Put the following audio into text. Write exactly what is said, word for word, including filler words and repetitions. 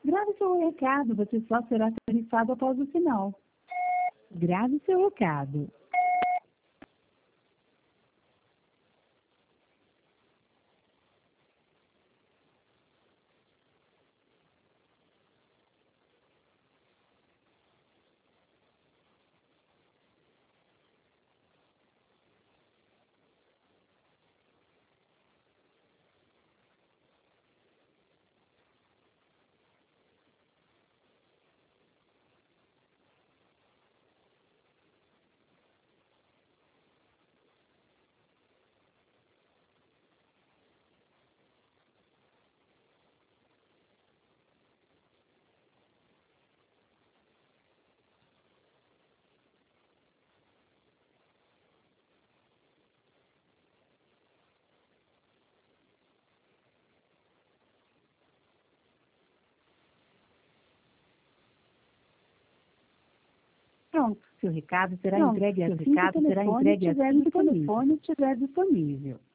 Grave seu recado, você só será tarifado após o sinal. Grave seu recado. Pronto, seu recado será Pronto, entregue seu assim que o recado será telefone entregue estiver assim que o disponível. telefone estiver disponível.